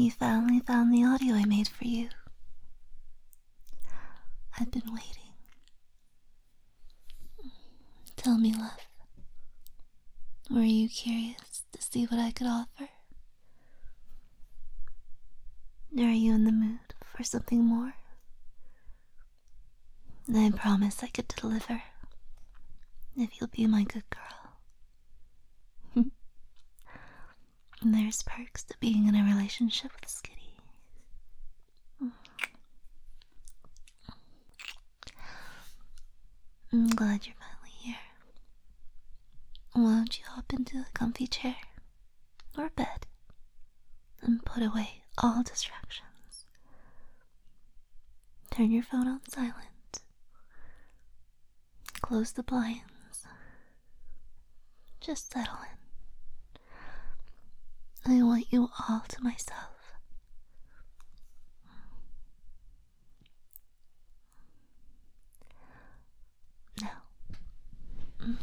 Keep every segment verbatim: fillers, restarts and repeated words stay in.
You finally found the audio I made for you. I've been waiting. Tell me, love. Were you curious to see what I could offer? Are you in the mood for something more? I promise I could deliver, if you'll be my good girl. There's perks to being in a relationship with Skitty. I'm glad you're finally here. Why don't you hop into a comfy chair or bed and put away all distractions. Turn your phone on silent. Close the blinds. Just settle in. I want you all to myself. Now,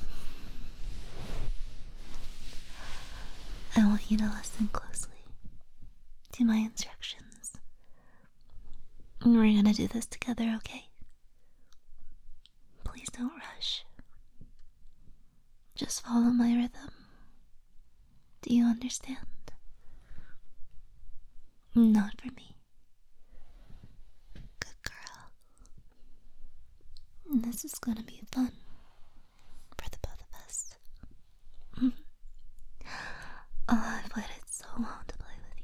I want you to listen closely to my instructions. We're gonna do this together, okay? Please don't rush. Just follow my rhythm. Do you understand? Not for me. Good girl. This is gonna be fun for the both of us. Oh, I've waited so long to play with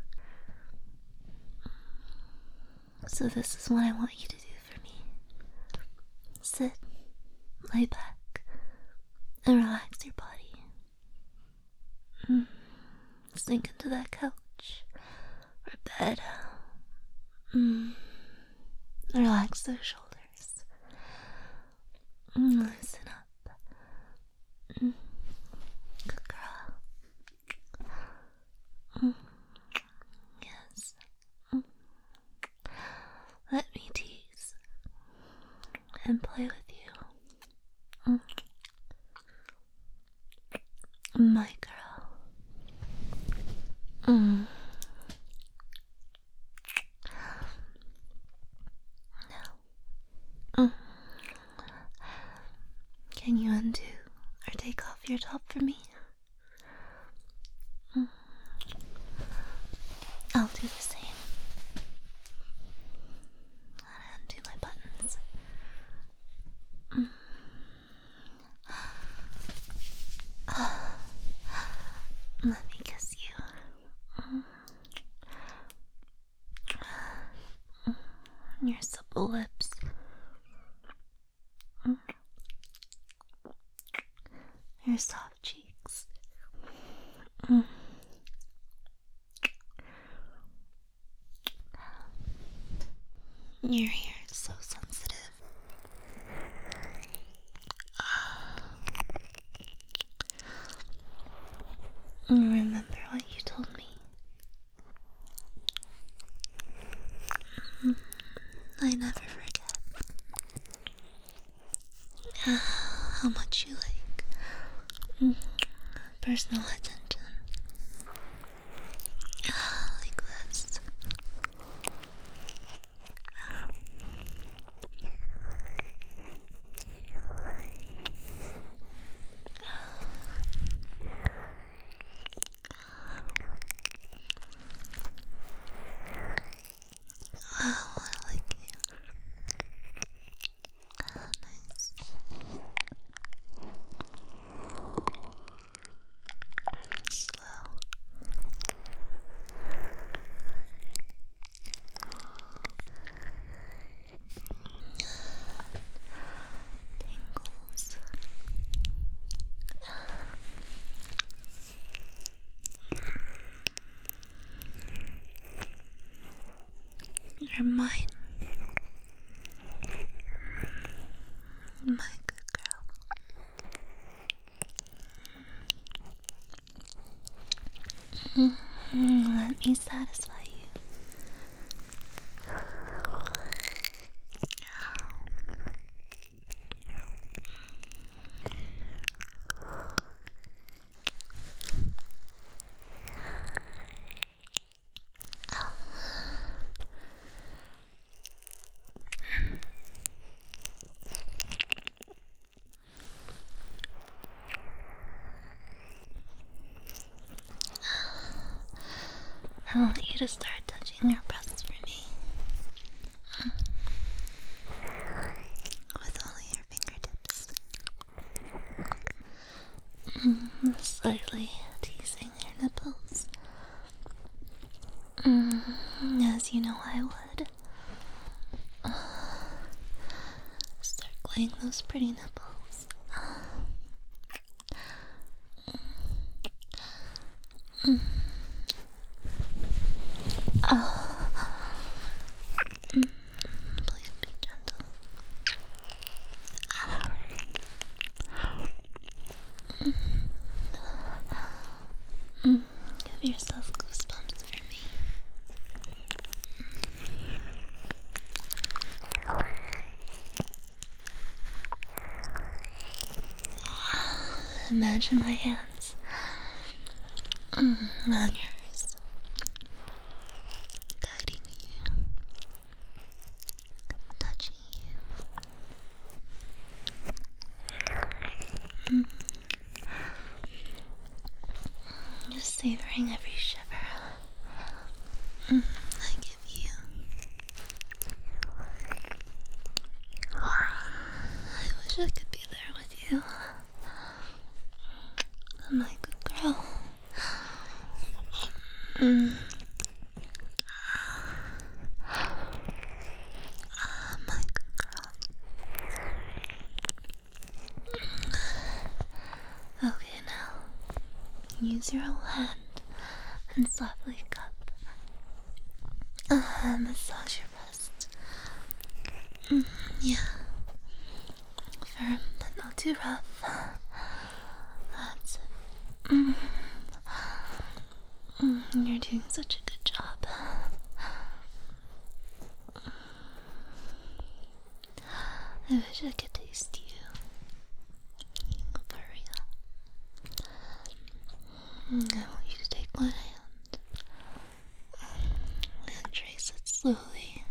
you. So this is what I want you to do for me. Sit, lay back, and relax your body. Mm. Sink into that couch or bed. Mm. Relax those shoulders. Mm. Listen up. Mm. Good girl. Mm. Yes. Mm. Let me tease and play with you. Mm. My girl. Mm. Now, mm. Can you undo or take off your top for me? Mm. I'll do the same. I'll undo my buttons. Mm. Let me kiss you. Mm. Mm. Your supple lips. Mm. Your soft cheeks. Mm. Your hair is so sensitive. Remember what you told me. I never forget how much you like personal attention. Like this. Oh, I like you. Oh, nice. Slow. Tingles. You're mine. My good girl. Mm, let me satisfy you. I want you to start touching your breasts for me. With all your fingertips. Mm, slightly teasing your nipples. Mm, as you know I would. Start playing those pretty nipples. Mm. Oh. Mm. Please be gentle. Mm. Mm. Give yourself goosebumps for me. Imagine my hands mm, on yours, guiding you, touching you. Mm. Just savoring every shiver mm, I give you. I wish I could be there with you. My good girl. Mm. My good girl. Okay, now use your whole hand and softly cup. Uh, massage your breast. Mm, yeah. Firm, but not too rough. That's it. Mm. Mm, you're doing such a good job. I wish I could taste you. For real. Mm, I want you to take one hand and trace it slowly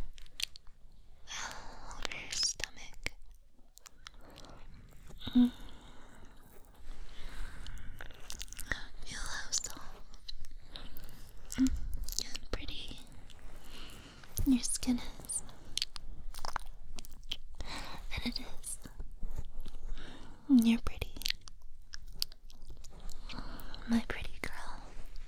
over your stomach. Mm. Feel how soft mm. and pretty your skin is. And it is. You're pretty. My pretty girl.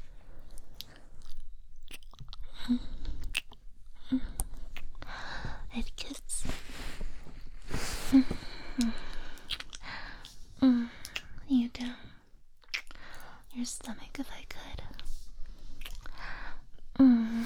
Mm. Mm. I'd kiss. Mm. Mm. Mm. You down your stomach if I could. Mm.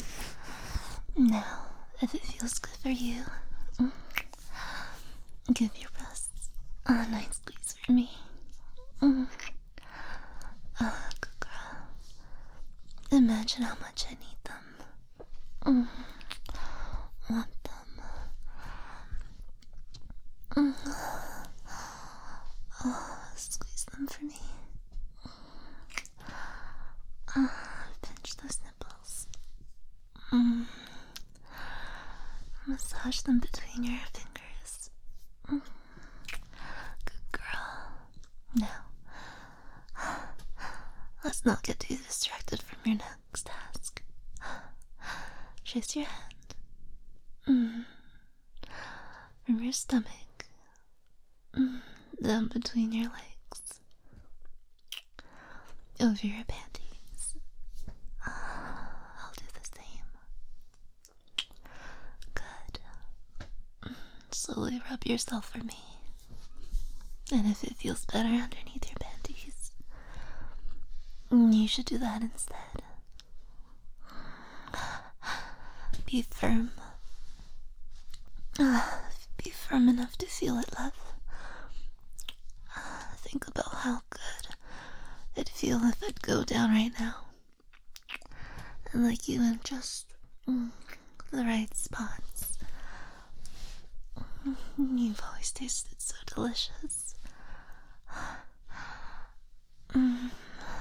Now, if it feels good for you, mm, give your breasts a nice squeeze for me. Mm. Oh, good girl. Imagine how much I need them. Mm. Want them. Mm. Oh, squeeze them for me. Oh, pinch those nipples. Mm. Massage them between your fingers. Mm. Good girl. Now, let's not get too distracted from your next task. Trace your hand. Mm. From your stomach. Mm. Down between your legs. Over your panties. I'll do the same. Good. Slowly rub yourself for me. And if it feels better underneath your panties, you should do that instead. Be firm. Be firm enough to feel it, love. Think about how good it'd feel if I'd go down right now and like you in just mm, the right spots. You've always tasted so delicious. Mm.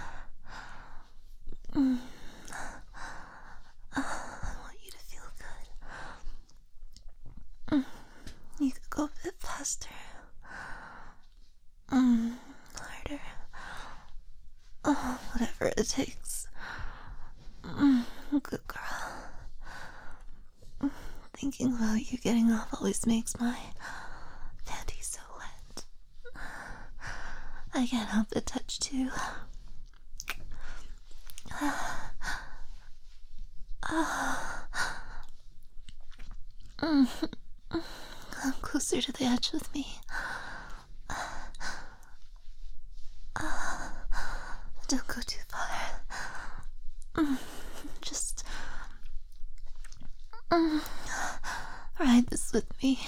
Mm. I want you to feel good. Mm. You could go a bit faster. Mm. Harder. Oh, whatever it takes. Mm. Good girl. Thinking about you getting off always makes my panties so wet. I can't help but touch too. Come closer to the edge with me. Don't go too far. Just ride this with me.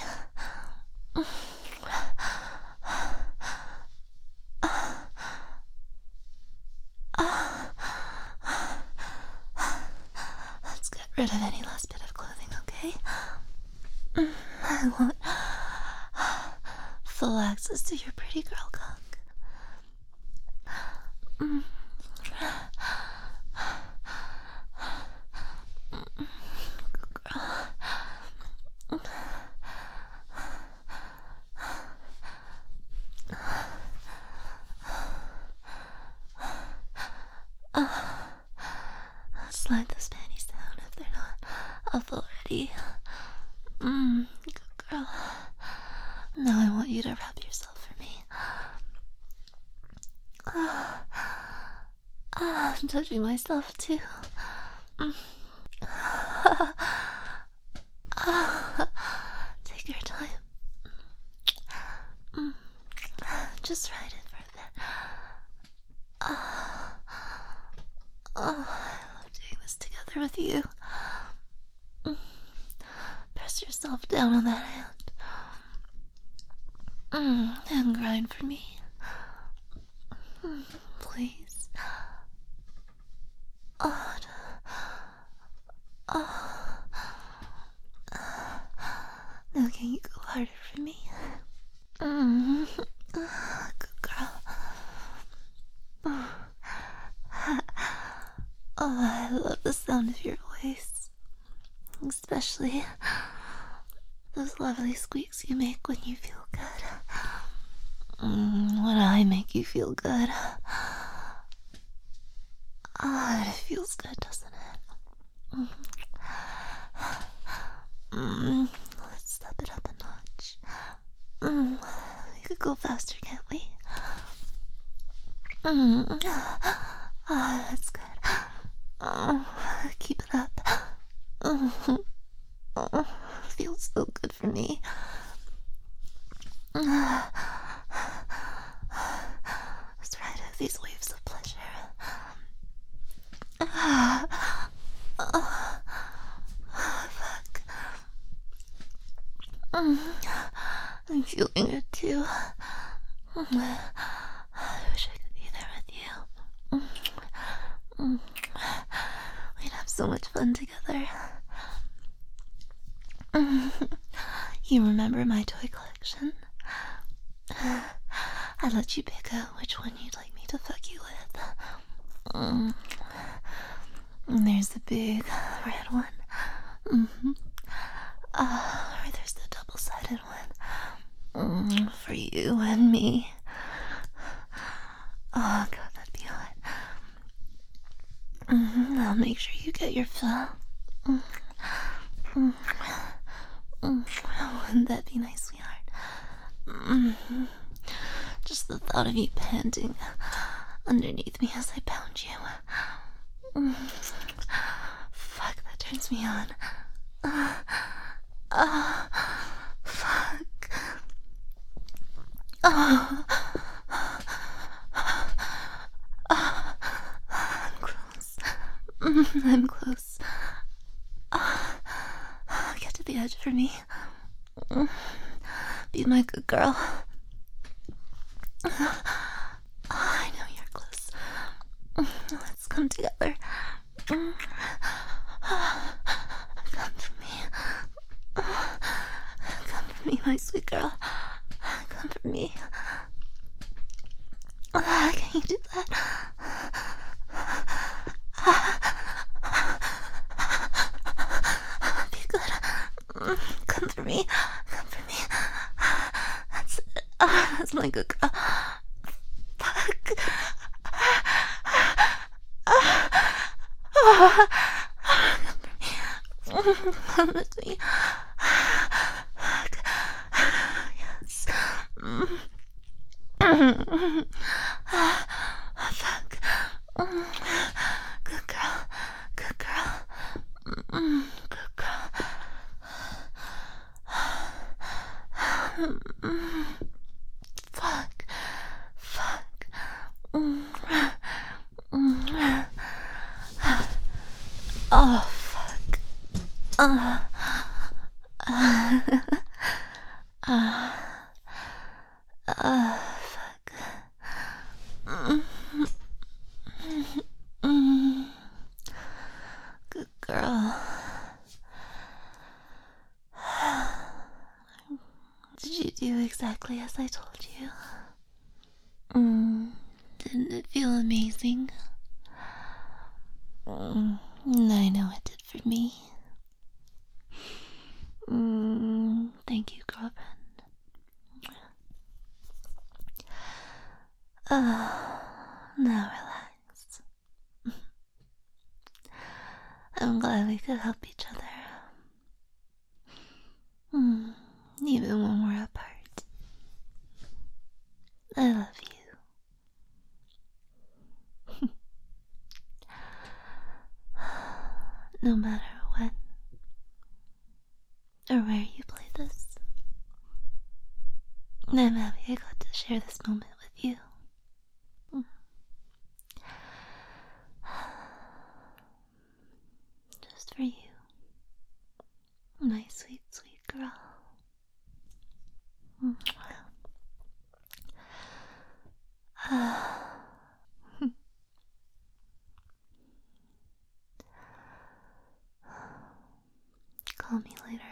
Let's get rid of any last bit of clothing, okay? I want full access to your pretty girl cock. Mm. Good girl. Slide those panties down if they're not up already. Mm, good girl. Now I want you to wrap yourself for me. Ah, ah, I'm touching myself too. Mm. Ah, take your time. Mm. Just ride it for a bit. Ah, oh, I love doing this together with you. Mm. Press yourself down on that hand. Mm, and grind for me. Mm, please. Oh, oh. Now can you go harder for me? Mm, good girl. Oh, I love the sound of your voice. Especially those lovely squeaks you make when you feel good. Mm, when I make you feel good. Ah, it feels good, doesn't it? Mm. Mm, let's step it up a notch. Mm, we could go faster, can't we? Mm. Ah, that's good. Oh, keep it up. Oh, oh, feels so good for me. Let's ride out these waves of pleasure. Ah, oh, fuck. Mm, I'm feeling it too. I wish I could be there with you. Mm, we'd have so much fun together. You remember my toy collection? I let you pick out which one you'd like me to fuck you with. Mm. There's the big red one. Mm-hmm. Uh, or there's the double-sided one. Mm, for you and me. Oh, God, that'd be hot. Mm-hmm. I'll make sure you get your fill. Mm. Mm. Mm. Wouldn't that be nice, sweetheart? Mm. Just the thought of you panting underneath me as I pound you. Mm. Fuck, that turns me on. Uh, uh, fuck. Oh. Uh, I'm close. Mm, I'm close. Uh, get to the edge for me. Mm. Be my good girl. Uh, I know you're close. Mm, let's come together. Mm. Come for me. Come for me, my sweet girl. Come for me. Uh, can you do that? Be good. Come for me. Come for me. That's it. Uh, that's my good girl. Fuck. Let me. Yes. Fuck. Good girl. Good girl. Good girl. Fuck. Fuck. Oh, fuck. Uh. Uh. Uh. Uh. Fuck. Good girl. Did you do exactly as I told you? Mm, didn't it feel amazing? Mm, I know it did for me. Mm, thank you, girlfriend. Uh, now relax. I'm glad we could help each other. Mm, even when we're apart. I love you. No matter when or where you play this, I'm happy I got to share this moment with you. Just for you, my sweet, sweet girl. Call me later,